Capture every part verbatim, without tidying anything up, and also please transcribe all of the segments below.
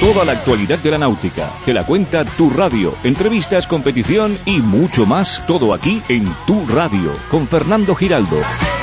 Toda la actualidad de la náutica, te la cuenta Tu Radio, entrevistas, competición y mucho más, todo aquí en Tu Radio, con Fernando Giraldo.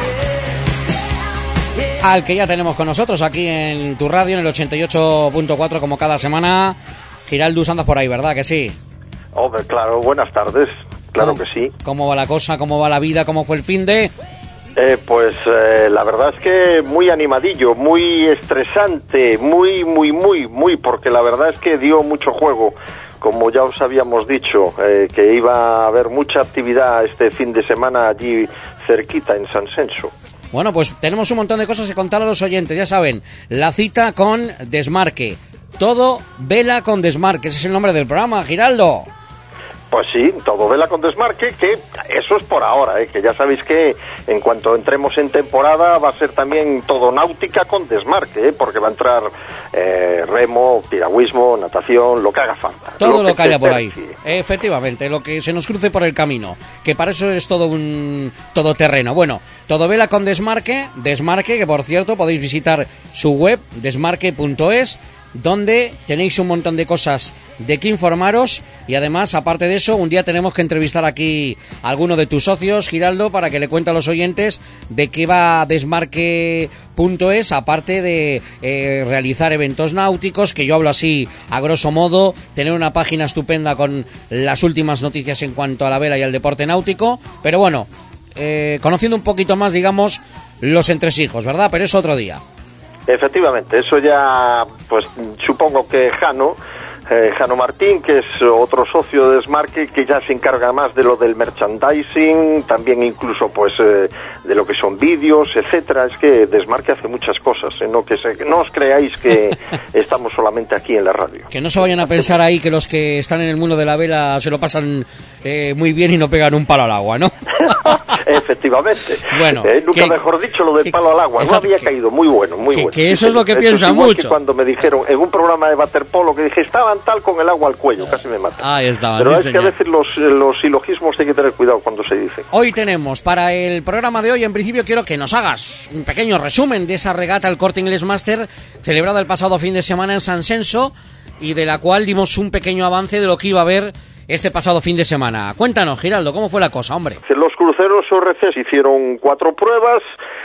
Al que ya tenemos con nosotros aquí en Tu Radio, en el ochenta y ocho punto cuatro, como cada semana. Giraldus, andas por ahí, ¿verdad que sí? Hombre, claro, buenas tardes, claro que sí. ¿Cómo va la cosa? ¿Cómo va la vida? ¿Cómo fue el finde? Eh, pues eh, la verdad es que muy animadillo, muy estresante, muy, muy, muy, muy, porque la verdad es que dio mucho juego. Como ya os habíamos dicho, eh, que iba a haber mucha actividad este fin de semana allí cerquita en San Censo. Bueno, pues tenemos un montón de cosas que contar a los oyentes, ya saben, la cita con Desmarque. Todo vela con Desmarque, ese es el nombre del programa, Giraldo. Pues sí, todo vela con Desmarque, que eso es por ahora, ¿eh? Que ya sabéis que en cuanto entremos en temporada va a ser también todo náutica con Desmarque, ¿eh? Porque va a entrar eh, remo, piragüismo, natación, lo que haga falta. Todo lo que, que haya por ahí, sí. Efectivamente, lo que se nos cruce por el camino, que para eso es todo un todoterreno. Bueno, todo vela con Desmarque, Desmarque, que por cierto podéis visitar su web, desmarque punto es, donde tenéis un montón de cosas de que informaros y además, aparte de eso, un día tenemos que entrevistar aquí a alguno de tus socios, Giraldo, para que le cuente a los oyentes de qué va desmarque punto es, aparte de eh, realizar eventos náuticos, que yo hablo así a grosso modo, tener una página estupenda con las últimas noticias en cuanto a la vela y al deporte náutico, pero bueno, eh, conociendo un poquito más, digamos, los entresijos, ¿verdad? Pero es otro día. Efectivamente, eso ya, pues supongo que Jano, eh, Jano Martín, que es otro socio de Desmarque, que ya se encarga más de lo del merchandising, también incluso pues eh, de lo que son vídeos, etcétera. Es que Desmarque hace muchas cosas, ¿eh? No, que se, no os creáis que estamos solamente aquí en la radio. Que no se vayan a pensar ahí que los que están en el mundo de la vela se lo pasan eh, muy bien y no pegan un palo al agua, ¿no? Efectivamente. Bueno, eh, nunca que, mejor dicho lo del que, palo al agua. exacto, no había que, caído. Muy bueno, muy que, bueno. Que eso sí, es lo que piensa igual mucho. Que cuando me dijeron en un programa de waterpolo que dije estaban tal con el agua al cuello, casi me matan. Ahí estaban, Pero sí, es señor. que a veces los, los silogismos hay que tener cuidado cuando se dicen. Hoy tenemos para el programa de hoy, en principio quiero que nos hagas un pequeño resumen de esa regata El Corte Inglés Master celebrada el pasado fin de semana en San Censo y de la cual dimos un pequeño avance de lo que iba a haber este pasado fin de semana. Cuéntanos, Giraldo, ¿cómo fue la cosa, hombre? Los cruceros O R C hicieron cuatro pruebas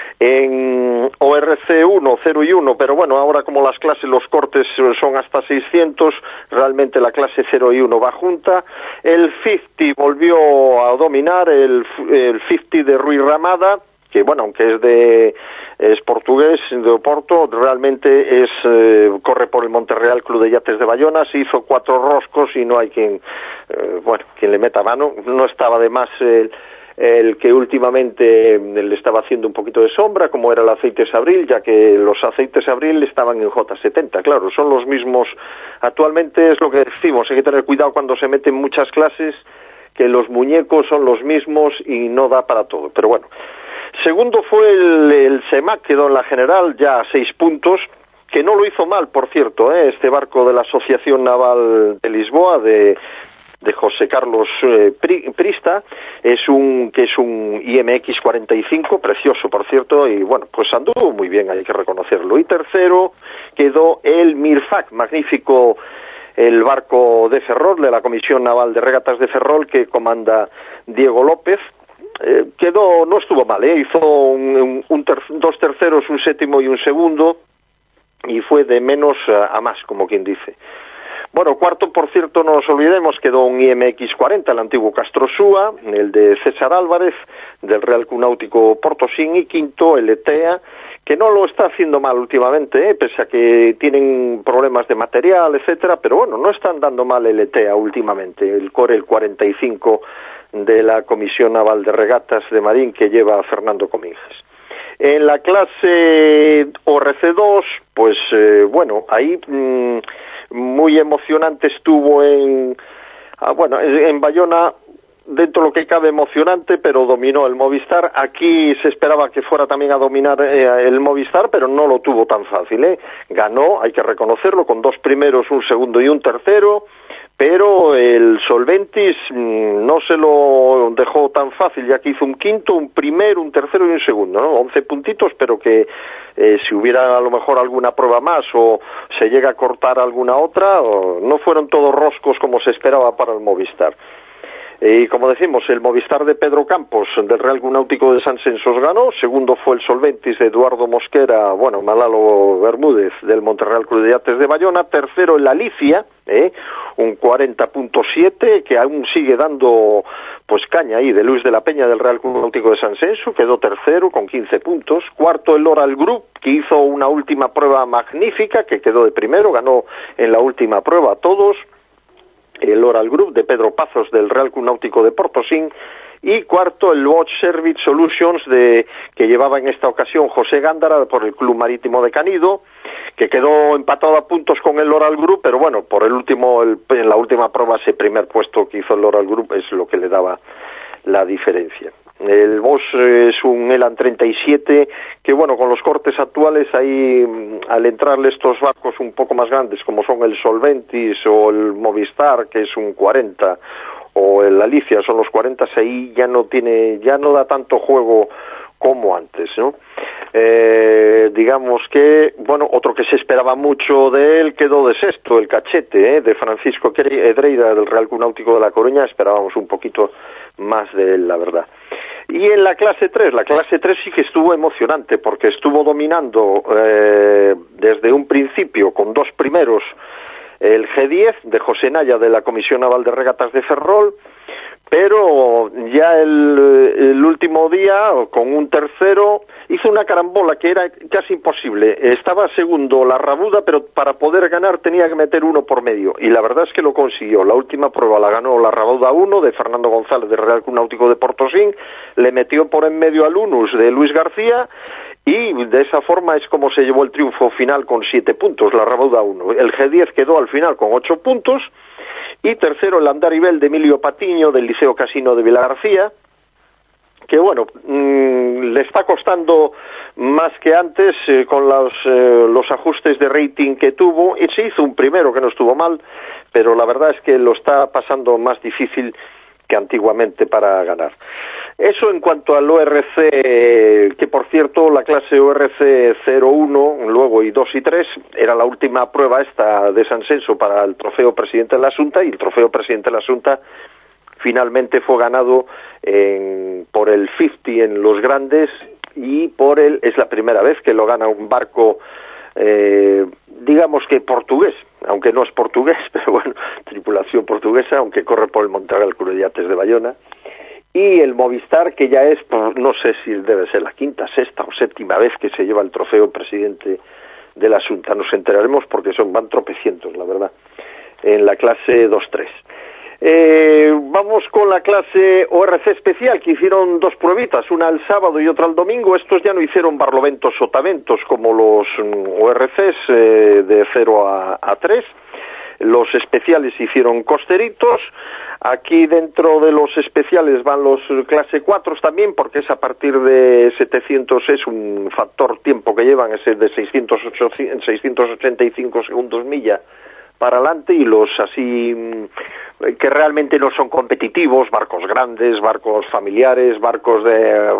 en O R C uno, cero y uno, pero bueno, ahora como las clases, los cortes son hasta seiscientos, realmente la clase cero y uno va junta. El cincuenta volvió a dominar, el, el cincuenta de Rui Ramada, que bueno, aunque es de es portugués, de Oporto, realmente es eh, corre por el Monterreal Club de Yates de Bayona, se hizo cuatro roscos y no hay quien, eh, bueno, quien le meta mano. No estaba de más el, el que últimamente le estaba haciendo un poquito de sombra, como era el Aceites Abril, ya que los Aceites Abril estaban en J setenta, claro, son los mismos. Actualmente es lo que decimos, hay que tener cuidado cuando se meten muchas clases, que los muñecos son los mismos y no da para todo, pero bueno. Segundo fue el, el SEMAC, quedó en la general ya a seis puntos, que no lo hizo mal, por cierto, ¿eh? Este barco de la Asociación Naval de Lisboa, de, de José Carlos eh, Prista, es un que es un I M X cuarenta y cinco, precioso, por cierto, y bueno, pues anduvo muy bien, hay que reconocerlo. Y tercero quedó el Mirfac, magnífico, el barco de Ferrol, de la Comisión Naval de Regatas de Ferrol, que comanda Diego López. Eh, quedó, no estuvo mal, ¿eh? Hizo un, un ter, dos terceros, un séptimo y un segundo, y fue de menos a, a más, como quien dice. Bueno, cuarto, por cierto, no nos olvidemos, quedó un I M X cuarenta, el antiguo Castro Súa, el de César Álvarez, del Real Club Náutico Portosín, y quinto, el ETEA, que no lo está haciendo mal últimamente, ¿eh? Pese a que tienen problemas de material, etcétera, pero bueno, no están dando mal el ETEA últimamente, el Core, el cuarenta y cinco de la Comisión Naval de Regatas de Marín, que lleva Fernando Cominges. En la clase O R C dos, pues eh, bueno, ahí mmm, muy emocionante estuvo en, ah, bueno, en Bayona, dentro de lo que cabe emocionante, pero dominó el Movistar. Aquí se esperaba que fuera también a dominar eh, el Movistar, pero no lo tuvo tan fácil, ¿eh? Ganó, hay que reconocerlo, con dos primeros, un segundo y un tercero, pero el Solventis mmm, no se lo dejó tan fácil, ya que hizo un quinto, un primero, un tercero y un segundo, ¿no? once puntitos, pero que eh, si hubiera a lo mejor alguna prueba más o se llega a cortar alguna otra, o no fueron todos roscos como se esperaba para el Movistar. Y como decimos, el Movistar de Pedro Campos del Real Club Náutico de San Censos ganó, segundo fue el Solventis de Eduardo Mosquera, bueno, Malalo Bermúdez del Monterreal Club de Yates de Bayona, tercero el Alicia, eh, un cuarenta punto siete, que aún sigue dando pues caña ahí, de Luis de la Peña del Real Club Náutico de San Censo, quedó tercero con quince puntos, cuarto el Oral Group, que hizo una última prueba magnífica, que quedó de primero, ganó en la última prueba a todos, el Oral Group de Pedro Pazos del Real Club Náutico de Portosín, y cuarto el Watch Service Solutions de que llevaba en esta ocasión José Gándara por el Club Marítimo de Canido, que quedó empatado a puntos con el Oral Group, pero bueno, por el último el, en la última prueba ese primer puesto que hizo el Oral Group es lo que le daba la diferencia. El Bosch es un Elan treinta y siete que, bueno, con los cortes actuales ahí, al entrarle estos barcos un poco más grandes como son el Solventis o el Movistar, que es un cuarenta, o el Alicia, son los cuarenta, ahí ya no tiene, ya no da tanto juego como antes, ¿no? Eh, digamos que, bueno, otro que se esperaba mucho de él quedó de sexto, el Cachete, ¿eh? de Francisco Edreira del Real Club Náutico de La Coruña, esperábamos un poquito más de él, la verdad. Y en la clase tres, la clase tres sí que estuvo emocionante, porque estuvo dominando eh, desde un principio con dos primeros el G diez de José Naya de la Comisión Naval de Regatas de Ferrol, pero ya el, el último día, con un tercero, hizo una carambola que era casi imposible. Estaba segundo la Rabuda, pero para poder ganar tenía que meter uno por medio, y la verdad es que lo consiguió. La última prueba la ganó la Rabuda uno de Fernando González del Real Club Náutico de Portosín, le metió por en medio al Unus de Luis García, y de esa forma es como se llevó el triunfo final con siete puntos, la Rabuda uno. El G diez quedó al final con ocho puntos, y tercero el Andarivel de Emilio Patiño del Liceo Casino de Vilagarcía, que bueno, mmm, le está costando más que antes eh, con los, eh, los ajustes de rating que tuvo, y se hizo un primero que no estuvo mal, pero la verdad es que lo está pasando más difícil que antiguamente para ganar. Eso en cuanto al O R C, que por cierto la clase O R C cero uno, luego y dos y tres, era la última prueba esta de San Censo para el trofeo Presidente de la Xunta, y el trofeo Presidente de la Xunta finalmente fue ganado en, por el cincuenta en los grandes, y por el, es la primera vez que lo gana un barco eh, digamos que portugués, aunque no es portugués, pero bueno, tripulación portuguesa, aunque corre por el Monterreal Club de Yates de Bayona. Y el Movistar, que ya es, no sé si debe ser la quinta, sexta o séptima vez que se lleva el trofeo Presidente de la Xunta. Nos enteraremos porque son van tropecientos, la verdad, en la clase dos tres. Eh, vamos con la clase O R C especial, que hicieron dos pruebitas, una el sábado y otra el domingo. Estos ya no hicieron barloventos o taventos como los O R Cs eh, de cero a tres. Los especiales hicieron costeritos. Aquí dentro de los especiales van los clase cuatro también, porque es a partir de setecientos, es un factor tiempo que llevan, ese de seiscientos ochenta y cinco segundos milla para adelante, y los así que realmente no son competitivos, barcos grandes, barcos familiares, barcos de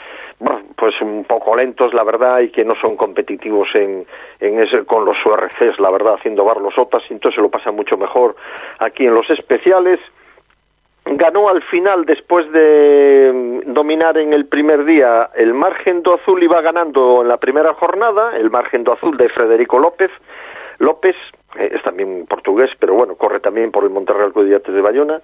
pues un poco lentos, la verdad, y que no son competitivos en, en ese, con los O R Cs, la verdad, haciendo barlosotas, y entonces se lo pasa mucho mejor aquí en los especiales. Ganó al final, después de dominar en el primer día, el Margendo Azul, iba ganando en la primera jornada, el Margendo Azul de Federico López, López, eh, es también portugués, pero bueno, corre también por el Monterreal Club de Yates de Bayona.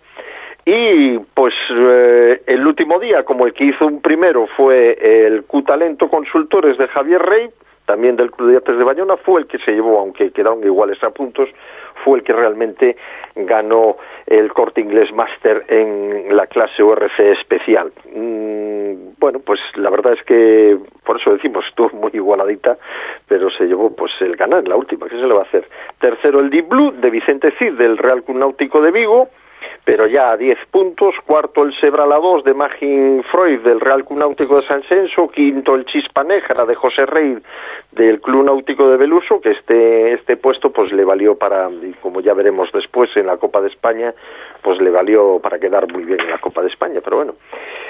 Y pues eh, el último día, como el que hizo un primero fue el Q-Talento Consultores de Javier Rey, también del Club de Yates de Bayona, fue el que se llevó, aunque quedaron iguales a puntos, fue el que realmente ganó el Corte Inglés Master en la clase O R C especial. Mm, bueno, pues la verdad es que, por eso decimos, estuvo muy igualadita, pero se llevó pues el ganar, la última, ¿qué se le va a hacer? Tercero el Deep Blue de Vicente Cid del Real Club Náutico de Vigo, pero ya a diez puntos. Cuarto el Sebrala dos de Magin Freud del Real Club Náutico de San Censo. Quinto el Chispa Negra de José Rey del Club Náutico de Beluso, que este este puesto pues le valió para, y como ya veremos después en la Copa de España, pues le valió para quedar muy bien en la Copa de España, pero bueno.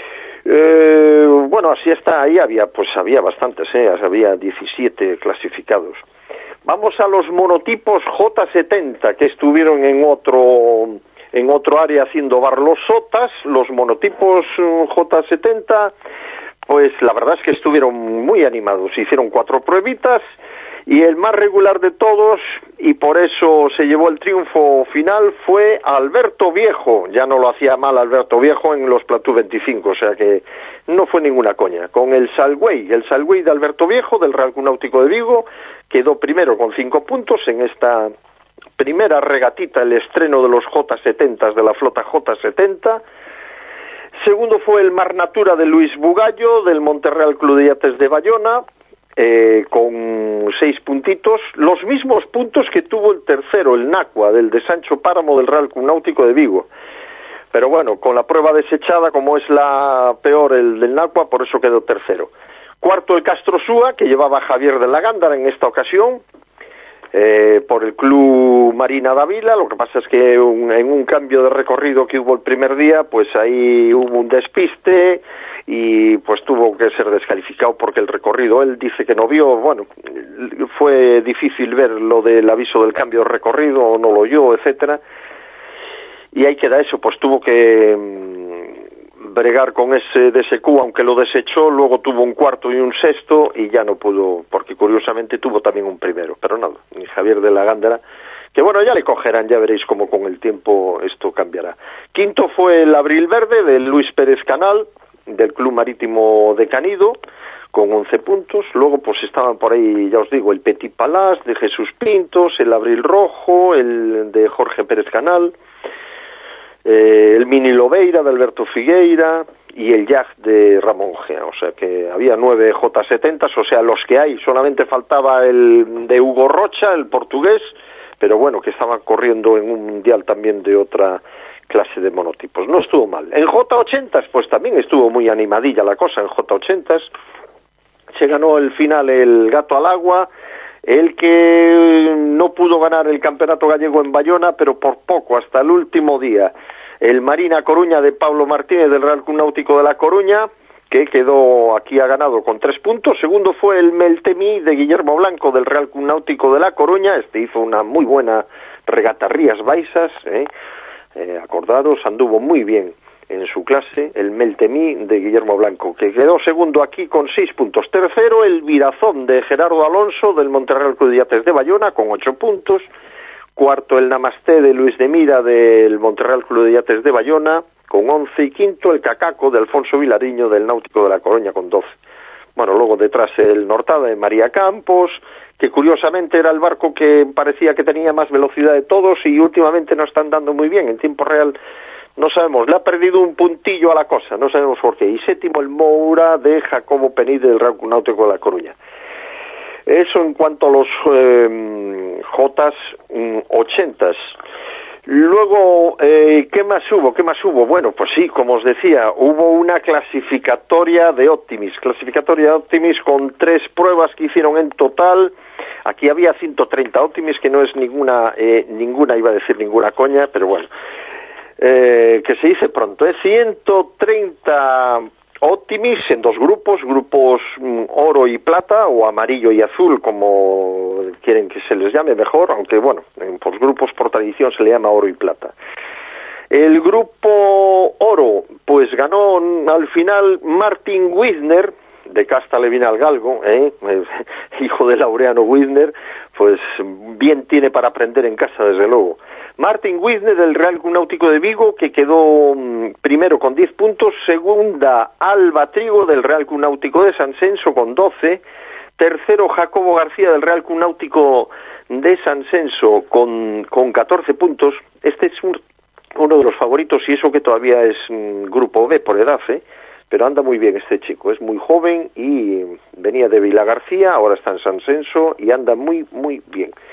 Eh, bueno, así está, ahí había, pues había bastantes, eh, había diecisiete clasificados. Vamos a los monotipos J setenta, que estuvieron en otro en otro área haciendo barlosotas. Los monotipos J setenta, pues la verdad es que estuvieron muy animados, hicieron cuatro pruebitas, y el más regular de todos, y por eso se llevó el triunfo final, fue Alberto Viejo. Ya no lo hacía mal Alberto Viejo en los Platú veinticinco, o sea que no fue ninguna coña. Con el Salwey, el Salwey de Alberto Viejo, del Real Club Náutico de Vigo, quedó primero con cinco puntos en esta primera regatita, el estreno de los J setenta de la flota J setenta. Segundo fue el Mar Natura de Luis Bugallo, del Monterreal Club de Yates de Bayona, Eh, con seis puntitos, los mismos puntos que tuvo el tercero, el Nacua, del de Sancho Páramo del Real Club Náutico de Vigo. Pero bueno, con la prueba desechada, como es la peor el del Nacua, por eso quedó tercero. Cuarto el Castro Súa, que llevaba a Javier de la Gándara en esta ocasión, eh, por el Club Marina Dávila. Lo que pasa es que un, en un cambio de recorrido que hubo el primer día, pues ahí hubo un despiste, y pues tuvo que ser descalificado porque el recorrido, él dice que no vio, bueno, fue difícil ver lo del aviso del cambio de recorrido, no lo oyó, etcétera, y ahí queda eso, pues tuvo que mmm, bregar con ese D S Q, aunque lo desechó, luego tuvo un cuarto y un sexto, y ya no pudo, porque curiosamente tuvo también un primero, pero nada, ni Javier de la Gándara, que bueno, ya le cogerán, ya veréis cómo con el tiempo esto cambiará. Quinto fue el Abril Verde de Luis Pérez Canal, del Club Marítimo de Canido, con once puntos. Luego pues estaban por ahí, ya os digo, el Petit Palace de Jesús Pintos, el Abril Rojo, el de Jorge Pérez Canal, eh, el Mini Lobeira de Alberto Figueira y el Yacht de Ramón Gea. O sea que había nueve J setenta, o sea, los que hay. Solamente faltaba el de Hugo Rocha, el portugués, pero bueno, que estaban corriendo en un mundial también de otra clase de monotipos. No estuvo mal. En J ochenta, pues también estuvo muy animadilla la cosa. En J ochenta se ganó el final el Gato al Agua, el que no pudo ganar el Campeonato Gallego en Bayona, pero por poco, hasta el último día. El Marina Coruña de Pablo Martínez del Real Club Náutico de La Coruña, que quedó aquí, ha ganado con tres puntos. Segundo fue el Meltemí de Guillermo Blanco del Real Club Náutico de La Coruña. Este hizo una muy buena regata Rías Baixas, ¿eh? Eh, acordaros, anduvo muy bien en su clase, el Meltemí de Guillermo Blanco, que quedó segundo aquí con seis puntos. Tercero, el Virazón de Gerardo Alonso del Monterreal Club de Yates de Bayona, con ocho puntos. Cuarto, el Namasté de Luis de Mira del Monterreal Club de Yates de Bayona, con once. Y quinto, el Cacaco de Alfonso Vilariño del Náutico de La Coruña, con doce. Bueno, luego detrás el Nortada de María Campos, que curiosamente era el barco que parecía que tenía más velocidad de todos, y últimamente no están dando muy bien en tiempo real. No sabemos, le ha perdido un puntillo a la cosa, no sabemos por qué. Y séptimo, el Moura de Jacobo Penide del Real Club Náutico de La Coruña. Eso en cuanto a los eh, J ochenta. Luego, eh, ¿qué más hubo? ¿Qué más hubo? Bueno, pues sí, como os decía, hubo una clasificatoria de Optimis, clasificatoria de Optimis con tres pruebas que hicieron en total. Aquí había ciento treinta Optimis, que no es ninguna, eh, ninguna, iba a decir ninguna coña, pero bueno, eh, que se dice pronto, es ciento treinta Optimis en dos grupos, grupos mm, oro y plata, o amarillo y azul, como quieren que se les llame mejor, aunque bueno, en por grupos por tradición se le llama oro y plata. El grupo oro, pues ganó al final Martin Wisner, de Casta Levinal Galgo, ¿eh? hijo de Laureano Wisner, pues bien tiene para aprender en casa, desde luego. Martin Wisner del Real Club Náutico de Vigo, que quedó mmm, primero con diez puntos. Segunda, Alba Trigo del Real Club Náutico de San Censo con doce. Tercero, Jacobo García del Real Club Náutico de San Censo con, con catorce puntos. Este es un, uno de los favoritos, y eso que todavía es mmm, grupo B por edad, ¿eh? Pero anda muy bien este chico, es muy joven y venía de Vila García, ahora está en San Censo y anda muy, muy bien.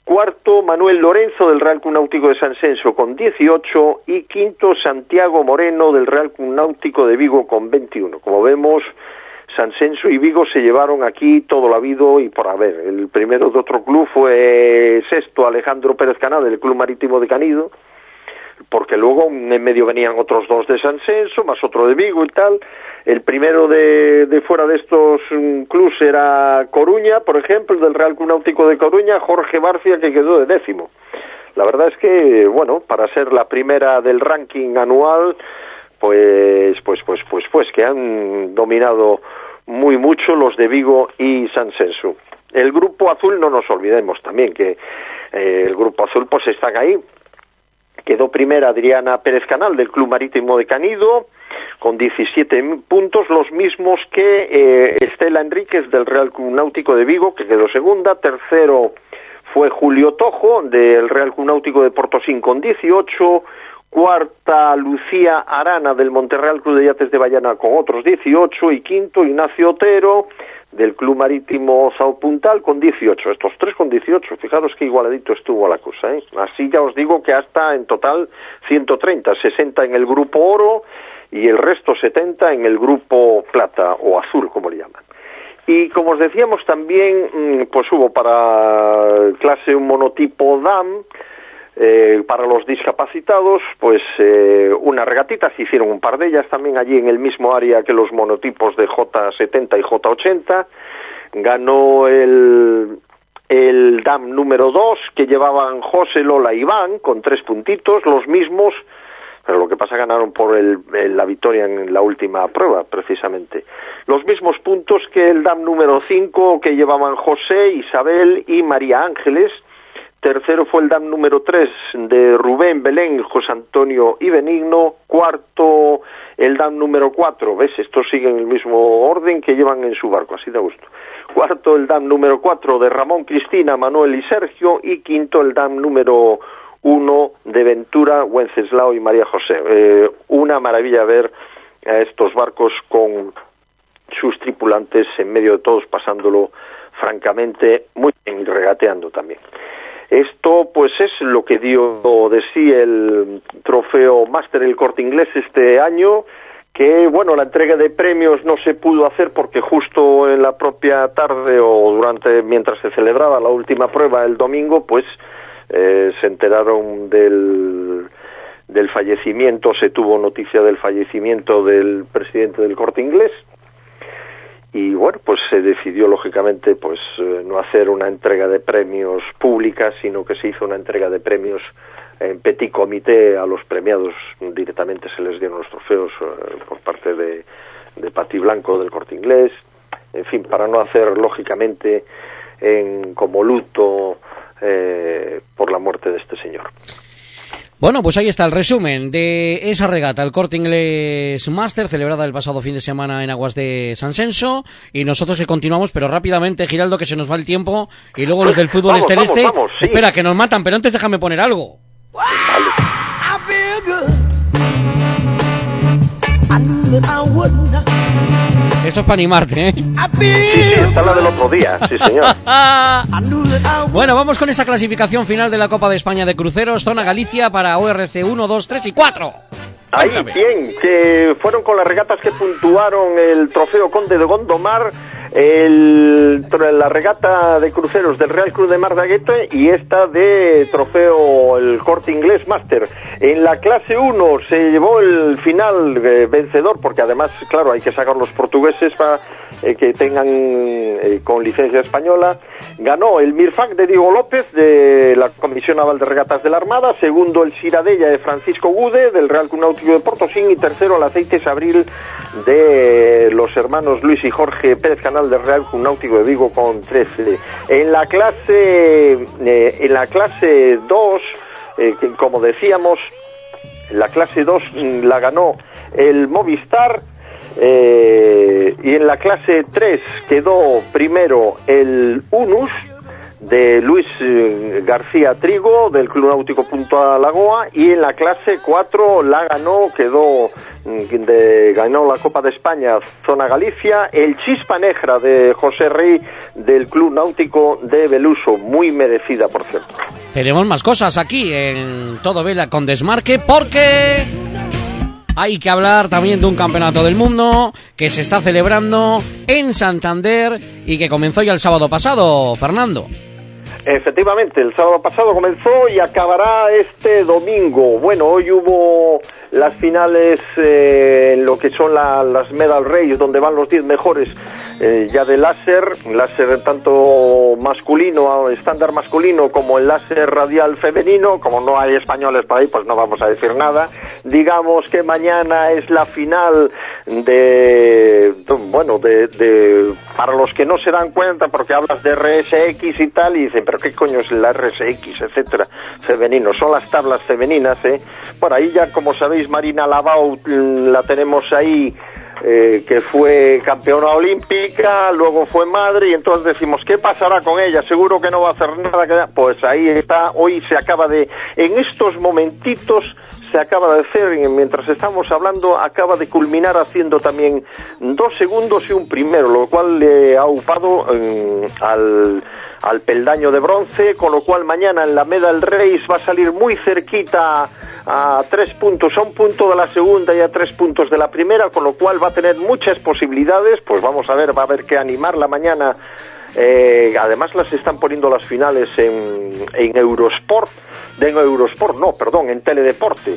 Cuarto, Manuel Lorenzo del Real Club Náutico de San Senso con dieciocho y quinto, Santiago Moreno del Real Club Náutico de Vigo con veintiuno. Como vemos, San Senso y Vigo se llevaron aquí todo lo habido y por haber. El primero de otro club fue sexto, Alejandro Pérez Caná del Club Marítimo de Canido, porque luego en medio venían otros dos de San Senso, más otro de Vigo y tal. El primero de, de fuera de estos um, clubs era Coruña, por ejemplo, del Real Club Náutico de Coruña, Jorge Barcia, que quedó de décimo. La verdad es que, bueno, para ser la primera del ranking anual, pues, pues, pues, pues, pues, que han dominado muy mucho los de Vigo y San Senso. El grupo azul, no nos olvidemos también que eh, el grupo azul, pues están ahí. Quedó primera Adriana Pérez Canal del Club Marítimo de Canido con diecisiete puntos, los mismos que eh, Estela Enríquez del Real Club Náutico de Vigo, que quedó segunda. Tercero fue Julio Tojo del Real Club Náutico de Portosín con dieciocho. Cuarta, Lucía Arana del Monterreal Club de Yates de Bayana con otros dieciocho. Y quinto, Ignacio Otero del Club Marítimo Sao Puntal con dieciocho. Estos tres con dieciocho, fijaros que igualadito estuvo la cosa, ¿eh? Así ya os digo que hasta en total ciento treinta, sesenta en el grupo oro y el resto setenta en el grupo plata o azul, como le llaman. Y como os decíamos también, pues hubo para clase un monotipo D A M, Eh, para los discapacitados, pues eh, una regatita, se hicieron un par de ellas también allí en el mismo área que los monotipos de J setenta y J ochenta. Ganó el, el D A M número dos, que llevaban José, Lola y Iván, con tres puntitos, los mismos, pero lo que pasa ganaron por el, el, la victoria en la última prueba, precisamente. Los mismos puntos que el D A M número cinco, que llevaban José, Isabel y María Ángeles. Tercero fue el D A M número tres de Rubén, Belén, José Antonio y Benigno. Cuarto, el D A M número cuatro, ¿ves? Estos siguen el mismo orden que llevan en su barco, así da gusto. Cuarto, el D A M número cuatro de Ramón, Cristina, Manuel y Sergio. Y quinto, el D A M número uno de Ventura, Wenceslao y María José. Eh, una maravilla ver a estos barcos con sus tripulantes en medio de todos, pasándolo francamente muy bien y regateando también. Esto pues es lo que dio de sí el trofeo Máster El Corte Inglés este año, que bueno, la entrega de premios no se pudo hacer porque justo en la propia tarde o durante mientras se celebraba la última prueba el domingo, pues eh, se enteraron del del fallecimiento, se tuvo noticia del fallecimiento del presidente del Corte Inglés. Y bueno, pues se decidió lógicamente pues eh, no hacer una entrega de premios pública, sino que se hizo una entrega de premios en petit comité a los premiados. Directamente se les dieron los trofeos eh, por parte de, de Pati Blanco del Corte Inglés. En fin, para no hacer lógicamente en como luto eh, por la muerte de este señor. Bueno, pues ahí está el resumen de esa regata, el Corte Inglés Máster, celebrada el pasado fin de semana en aguas de San Senso, y nosotros que continuamos, pero rápidamente, Giraldo, que se nos va el tiempo, y luego los del fútbol vamos, celeste. Vamos, vamos, sí. Espera, que nos matan, pero antes déjame poner algo. Vale. Eso es para animarte, ¿eh? Sí, sí, está la del otro día, sí señor. Bueno, vamos con esa clasificación final de la Copa de España de Cruceros, zona Galicia para O R C uno, dos, tres y cuatro. Ahí, bien, que fueron con las regatas que puntuaron el Trofeo Conde de Gondomar, el, la regata de cruceros del Real Cruz de Mar de Aguete y esta de Trofeo el Corte Inglés Máster. En la clase uno se llevó el final eh, vencedor, porque además, claro, hay que sacar los portugueses para eh, que tengan eh, con licencia española. Ganó el Mirfac de Diego López de la Comisión Naval de Regatas de la Armada, segundo el Siradella de Francisco Gude del Real Club Náutico de Portosín y tercero el Aceites Abril de los hermanos Luis y Jorge Pérez Canal del Real Club Náutico de Vigo con trece. En la clase eh, en la clase dos, eh, que, como decíamos, la clase dos la ganó el Movistar, eh, y en la clase tres quedó primero el Unus de Luis eh, García Trigo del Club Náutico Punta Lagoa, y en la clase cuatro la ganó, quedó de, ganó la Copa de España Zona Galicia, el Chispa Negra de José Rey del Club Náutico de Beluso, muy merecida por cierto. Tenemos más cosas aquí en Todo Vela con Desmarque, porque hay que hablar también de un campeonato del mundo que se está celebrando en Santander y que comenzó ya el sábado pasado, Fernando. Efectivamente, el sábado pasado comenzó y acabará este domingo. Bueno, hoy hubo las finales eh, en lo que son la, las Medal Race, donde van los diez mejores eh, ya de láser, láser tanto masculino, estándar masculino, como el láser radial femenino. Como no hay españoles por ahí, pues no vamos a decir nada. Digamos que mañana es la final de, bueno, de, de para los que no se dan cuenta, porque hablas de R S X y tal, y dicen, pero qué coño es la R S X, etcétera, femenino, son las tablas femeninas, eh. Por ahí ya, como sabéis, Marina Lavao la tenemos ahí, eh, que fue campeona olímpica, luego fue madre, y entonces decimos, ¿qué pasará con ella? Seguro que no va a hacer nada. Que... Pues ahí está, hoy se acaba de, en estos momentitos, se acaba de hacer, mientras estamos hablando, acaba de culminar haciendo también dos segundos y un primero, lo cual le ha upado eh, al... al peldaño de bronce, con lo cual mañana en la Medal Race va a salir muy cerquita a tres puntos, a un punto de la segunda y a tres puntos de la primera, con lo cual va a tener muchas posibilidades. Pues vamos a ver, va a haber que animarla mañana. Eh, además las están poniendo las finales en, en Eurosport, de en Eurosport, no, perdón, en Teledeporte,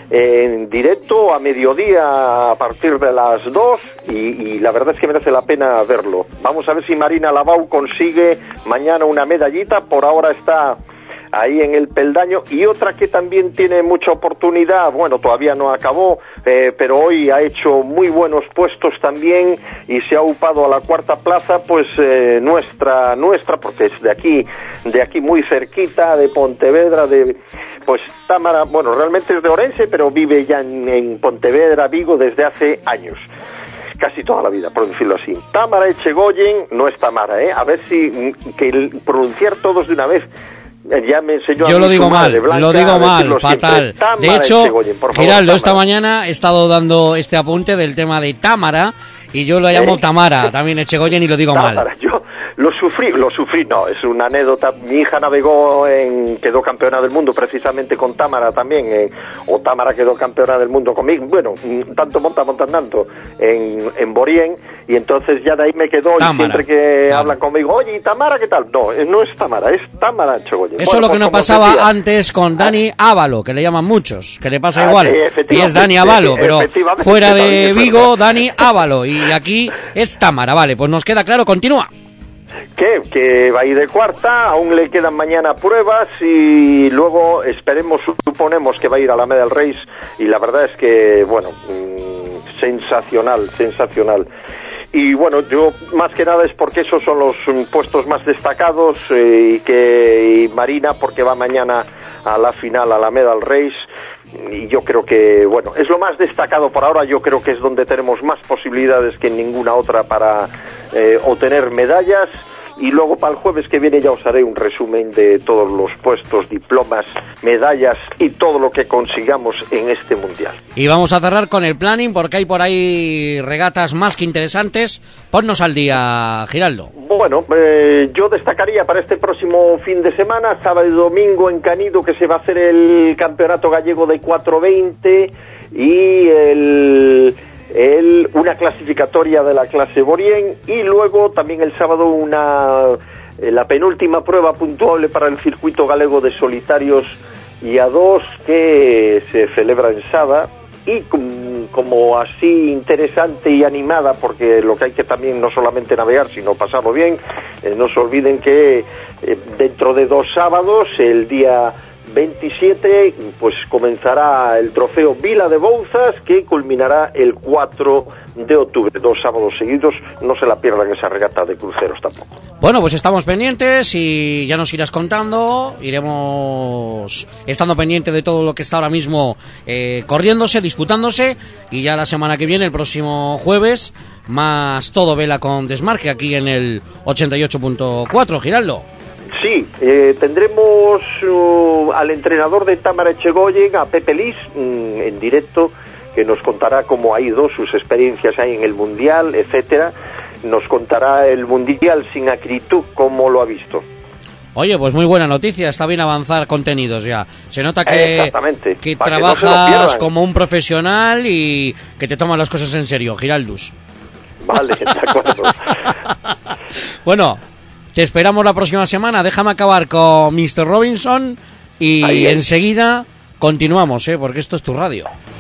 en directo a mediodía a partir de las dos, y, y la verdad es que merece la pena verlo. Vamos a ver si Marina Lavao consigue mañana una medallita. Por ahora está ahí en el peldaño, y otra que también tiene mucha oportunidad, bueno, todavía no acabó, eh, pero hoy ha hecho muy buenos puestos también y se ha upado a la cuarta plaza, pues eh, nuestra, nuestra, porque es de aquí, de aquí muy cerquita, de Pontevedra, de, pues Támara, bueno, realmente es de Orense, pero vive ya en, en Pontevedra, Vigo, desde hace años. Casi toda la vida, por decirlo así. Támara Echegoyen, no es Tamara, ¿eh? A ver si, que el, pronunciar todos de una vez. Ya me enseñó Yo a lo digo mal, Blanca, lo digo mal, fatal. De hecho, Giraldo, esta mañana he estado dando este apunte del tema de Támara, y yo lo llamo ¿Eh? Tamara, también Echegoyen, y lo digo Támara, mal. Yo lo sufrí, lo sufrí, no, es una anécdota. Mi hija navegó, en, quedó campeona del mundo precisamente con Támara también, eh, o Támara quedó campeona del mundo conmigo, bueno, tanto monta, monta tanto, en, en Borien, y entonces ya de ahí me quedó, Támara, y siempre que claro. hablan conmigo, oye, ¿y Tamara qué tal? No, no es Tamara, es Támara Echegoyen. Eso bueno, es lo que nos pasaba decía antes con Dani Ávalo, que le llaman muchos, que le pasa ah, igual, sí, y es Dani Ávalo, pero fuera de Vigo, Dani Ávalo, y aquí es Támara. Vale, pues nos queda claro, continúa. Que, que va a ir de cuarta, aún le quedan mañana pruebas, y luego esperemos, suponemos que va a ir a la Medal Race, y la verdad es que, bueno, mmm, sensacional, sensacional. Y bueno, yo más que nada es porque esos son los um, puestos más destacados, eh, y que y Marina porque va mañana a la final, a la Medal Race, y yo creo que, bueno, es lo más destacado por ahora. Yo creo que es donde tenemos más posibilidades que en ninguna otra para eh, obtener medallas. Y luego para el jueves que viene ya os haré un resumen de todos los puestos, diplomas, medallas y todo lo que consigamos en este mundial. Y vamos a cerrar con el planning, porque hay por ahí regatas más que interesantes. Ponnos al día, Giraldo. Bueno, eh, yo destacaría para este próximo fin de semana, sábado y domingo en Canido, que se va a hacer el Campeonato Gallego de cuatro veinte, y el... El, una clasificatoria de la clase Borien, y luego también el sábado una eh, la penúltima prueba puntuable para el circuito galego de solitarios y a dos, que se celebra en Sada, y com, como así interesante y animada, porque lo que hay que también no solamente navegar sino pasarlo bien. Eh, no se olviden que eh, dentro de dos sábados, el día veintisiete, pues comenzará el trofeo Vila de Bouzas, que culminará el cuatro de octubre, dos sábados seguidos. No se la pierdan esa regata de cruceros tampoco. Bueno, pues estamos pendientes y ya nos irás contando, iremos estando pendientes de todo lo que está ahora mismo eh, corriéndose, disputándose, y ya la semana que viene, el próximo jueves, más Todo Vela con Desmarque aquí en el ochenta y ocho punto cuatro, Giraldo. Sí, eh, tendremos uh, al entrenador de Támara Echegoyen, a Pepe Lis, mm, en directo, que nos contará cómo ha ido, sus experiencias ahí en el Mundial, etcétera. Nos contará el Mundial sin acritud, cómo lo ha visto. Oye, pues muy buena noticia, está bien avanzar contenidos ya. Se nota que, que trabajas que no como un profesional y que te tomas las cosas en serio, Giraldus. Vale, de acuerdo. Bueno, te esperamos la próxima semana. Déjame acabar con mister Robinson y ahí, ahí. enseguida continuamos, ¿eh? Porque esto es tu radio.